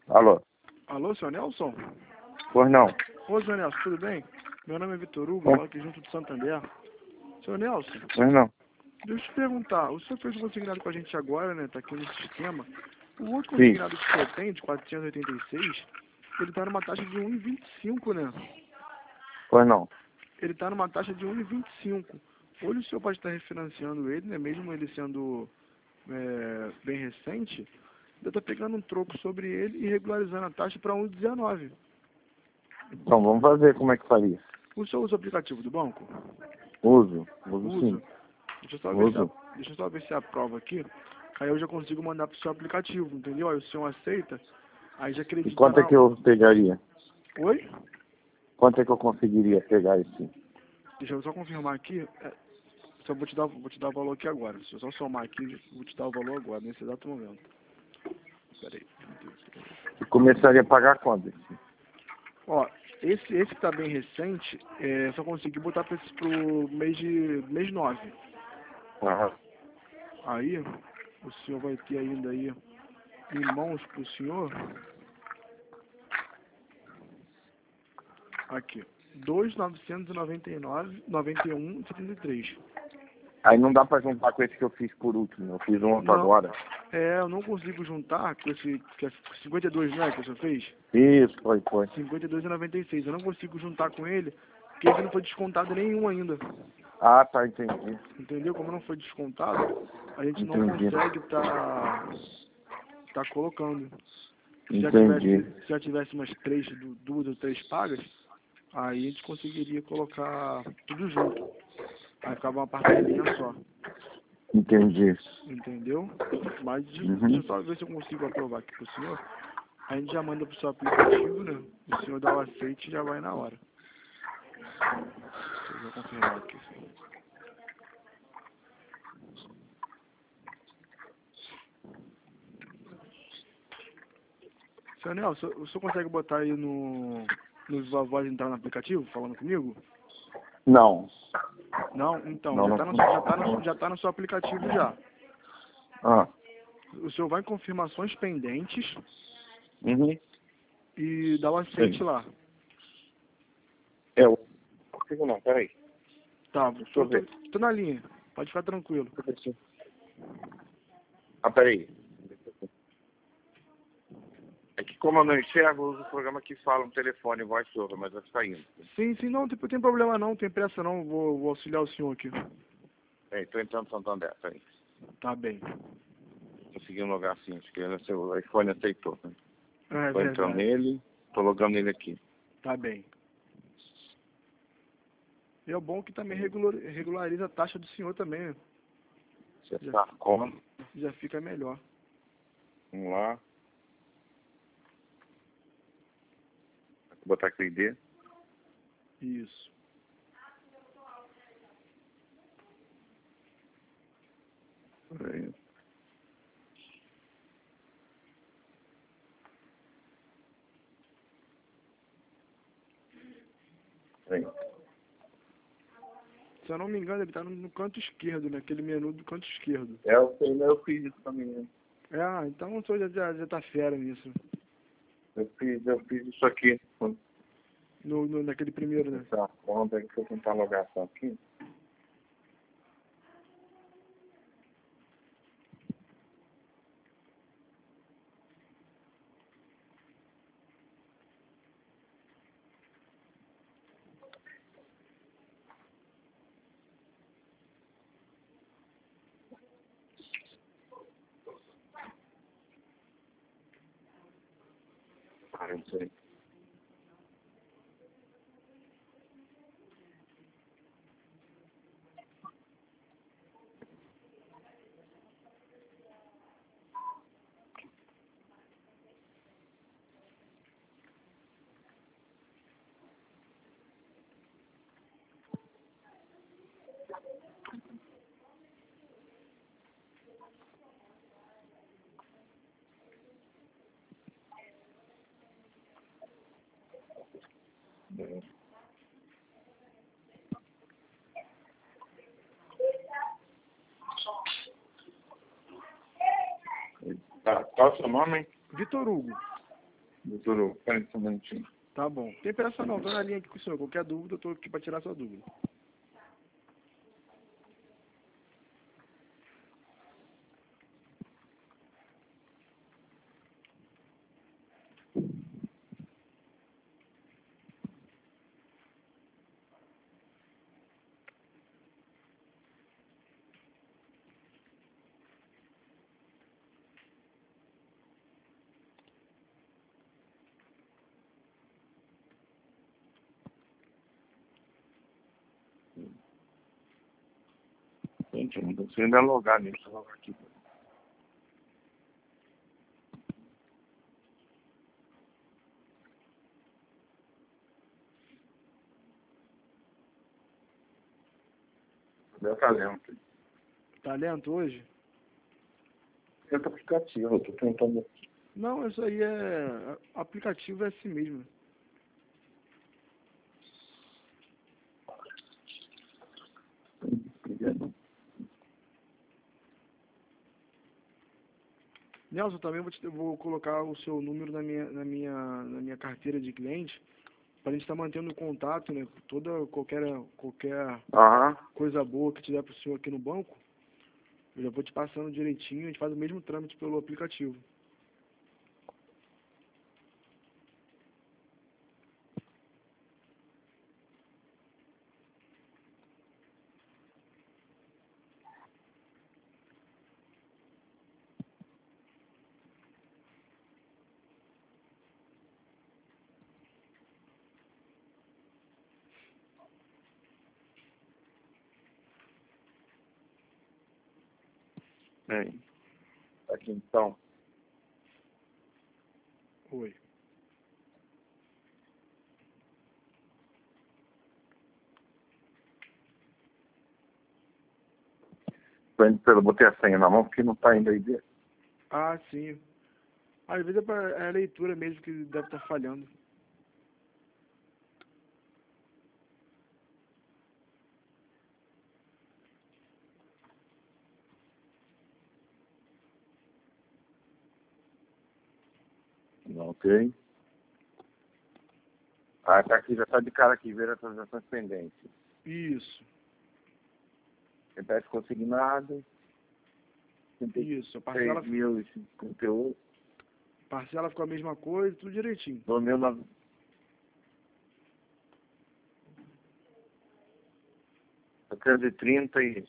Alô? Alô, senhor Nelson? Pois não. Ô, senhor Nelson, tudo bem? Meu nome é Vitor Hugo, moro aqui junto do Santander. Senhor Nelson, Pois não. deixa eu te perguntar, o senhor fez um consignado com a gente agora, né? Tá aqui no sistema. O outro Sim. consignado que o senhor tem, de 486, ele tá numa taxa de 1,25, né? Pois não. Ele tá numa taxa de 1,25. Hoje o senhor pode estar refinanciando ele, né? Mesmo ele sendo bem recente, ainda tá pegando um troco sobre ele e regularizando a taxa para 1,19. Então vamos fazer como é que faria. O senhor usa o aplicativo do banco? Uso sim. Usa. Deixa eu só ver Uso. deixa eu só ver se aprova aqui. Aí eu já consigo mandar pro seu aplicativo, entendeu? Aí o senhor aceita, aí já E acredita quanto é que eu pegaria? Oi? Quanto é que eu conseguiria pegar esse? Deixa eu só confirmar aqui. Só vou te dar o valor aqui agora. Deixa eu só somar aqui, vou te dar o valor agora, nesse exato momento. Peraí. E começaria a pagar quando? Ó, esse que tá bem recente, eu só consegui botar pro mês 9. Ah, Aí, o senhor vai ter ainda aí em mãos pro senhor. Aqui. 2.999,91,73. aí não dá pra juntar com esse que eu fiz por último. Eu fiz um outro Não, agora. eu não consigo juntar com esse, que é 52, não é, que o senhor fez? Isso, foi. 52,96. Eu não consigo juntar com ele, porque ele não foi descontado nenhum ainda. Ah, tá, entendi. Entendeu? Como não foi descontado, a gente não Entendi. consegue tá colocando. Entendi. Se já tivesse umas duas ou três pagas, aí a gente conseguiria colocar tudo junto. Aí ficava uma parcelinha só. Entendi. Entendeu? Mas deixa Uhum. eu só ver se eu consigo aprovar aqui pro senhor. A gente já manda pro seu aplicativo, né? O senhor dá o aceite e já vai na hora. Deixa eu confirmar aqui. Senhor Nelson, o senhor consegue botar aí nos vovós entrar no aplicativo, falando comigo? Não. Não? Então, Não, já tá no seu aplicativo já. Ah. O senhor vai em confirmações pendentes Uhum. e dá o aceite Sim. lá. Eu. Não consigo não, peraí. Tá, Deixa eu ver. tô na linha. Pode ficar tranquilo. Ah, peraí. É que como eu não enxergo, eu uso o programa que fala no telefone, voz over, mas vai ficar indo. Sim, não tem problema não, tem pressa não, vou auxiliar o senhor aqui. Peraí, tô entrando no Santander, peraí. Tá bem. Consegui um lugar assim, acho que o iPhone aceitou. Né? É Tô entrando verdade. nele, tô logando nele aqui. Tá bem. E é bom que também regulariza a taxa do senhor também, né? Você tá como? Já fica melhor. Vamos lá. Vou botar aqui o ID. Isso. Peraí. Peraí. Se eu não me engano, ele tá no canto esquerdo, naquele menu do canto esquerdo. Eu fiz isso também, né? Então o senhor já tá fera nisso. Eu fiz isso aqui. Naquele primeiro, né? Tá, vamos ver que eu tentar logar só aqui. Ah, não sei. Tá, qual é o seu nome? Vitor Hugo. Doutor, espera um momentinho. Tá bom. Tem pressa não, tô na linha aqui com o senhor. Qualquer dúvida, eu tô aqui para tirar sua dúvida. Gente, eu não consigo ainda logar nisso. Vou logar aqui. Meu talento. Tá lento hoje? Esse aplicativo, eu tô tentando. Não, isso aí é... Aplicativo é assim mesmo. Nelson, também vou colocar o seu número na minha carteira de cliente, para a gente estar mantendo contato, né? Qualquer Aham. coisa boa que tiver para o senhor aqui no banco, eu já vou te passando direitinho, a gente faz o mesmo trâmite pelo aplicativo. Bem, aqui então. Oi. Eu botei a senha na mão porque não tá indo aí ver. Ah, sim. Às vezes é a leitura mesmo que deve estar falhando. Ok. Ah, tá aqui, já tá de cara aqui, ver as transações pendentes. Isso, Repete consignado. isso. A parcela 6.058. ficou a mesma coisa, tudo direitinho. 2.930 e...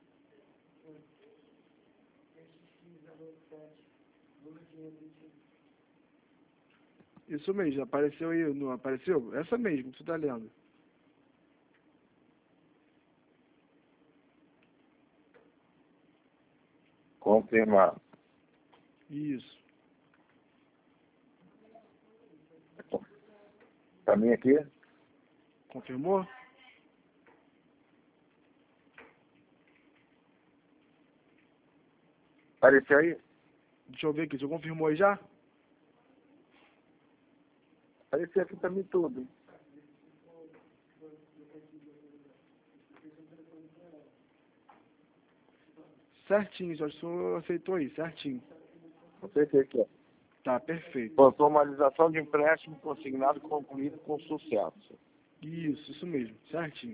Isso mesmo, apareceu aí, não apareceu? Essa mesmo que você tá lendo. Confirmar. Isso. Pra mim aqui? Confirmou? Apareceu aí? Deixa eu ver aqui, você confirmou aí já? Apareceu aqui pra mim tudo. Certinho, só o senhor aceitou aí, certinho. Não sei se é aqui, ó. Tá, perfeito. Formalização de empréstimo consignado concluído com sucesso. Isso mesmo, certinho.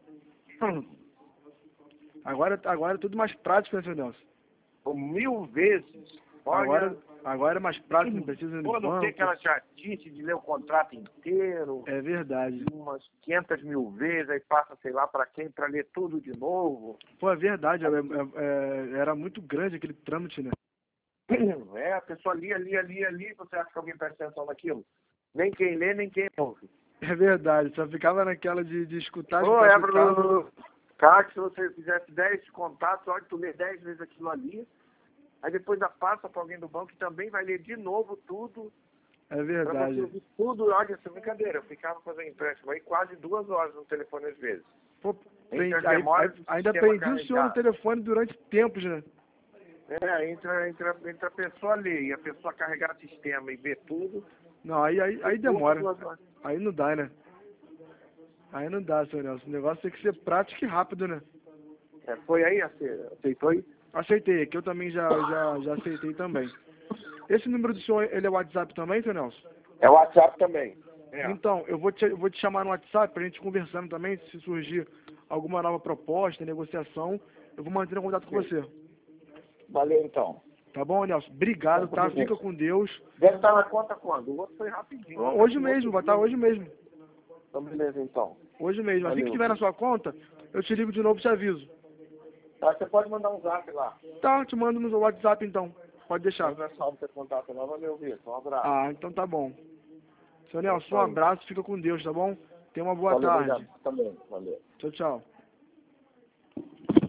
Agora é tudo mais prático, né, seu Nelson? Por 1000 vezes. Olha, Agora é mais prático, não precisa ir no pô, não tem banco. aquela chatice de ler o contrato inteiro, É verdade. umas 500 mil vezes, aí passa, sei lá, para quem, para ler tudo de novo. Pô, é verdade, era muito grande aquele trâmite, né? É, a pessoa lia, você acha que alguém presta atenção naquilo? Nem quem lê, nem quem ouve. É verdade, só ficava naquela de escutar, Ô, escutar. cara, se você fizesse 10 contatos, olha, tu lê 10 vezes aquilo ali, aí depois passa para alguém do banco que também vai ler de novo tudo. É Pra você verdade. ouvir tudo, olha, essa brincadeira. Eu ficava fazendo empréstimo aí quase 2 horas no telefone às vezes. Pô, Entre as demoras do ainda sistema prendi o senhor no carregar. telefone durante tempos, né? É, entre a pessoa ler e a pessoa carregar sistema e ver tudo. Não, aí demora. 2 horas. Aí não dá, né? Aí não dá, seu Nelson. O negócio tem que ser prático e rápido, né? É, foi aí, aceitou aí? Aceitei, que eu também já aceitei também. Esse número do senhor, ele é WhatsApp também, seu Nelson? É o WhatsApp também. É. Então, eu vou te chamar no WhatsApp pra gente conversando também, se surgir alguma nova proposta, negociação, eu vou manter contato com você. Valeu, então. Tá bom, Nelson? Obrigado, tá? Fica com Deus. Deve estar na conta quando? O outro foi rapidinho. Hoje mesmo, vai estar hoje mesmo. Então, beleza, então. Hoje mesmo. Assim Valeu. que tiver na sua conta, eu te ligo de novo e te aviso. Tá, você pode mandar um zap lá. Tá, te mando no WhatsApp então. Pode deixar. Se salvo ter contato lá, valeu, Vitor. Um abraço. Ah, então tá bom. Seu Nelson, um abraço, fica com Deus, tá bom? Tenha uma boa Valeu, tarde. obrigado. Também, valeu. Tchau, tchau.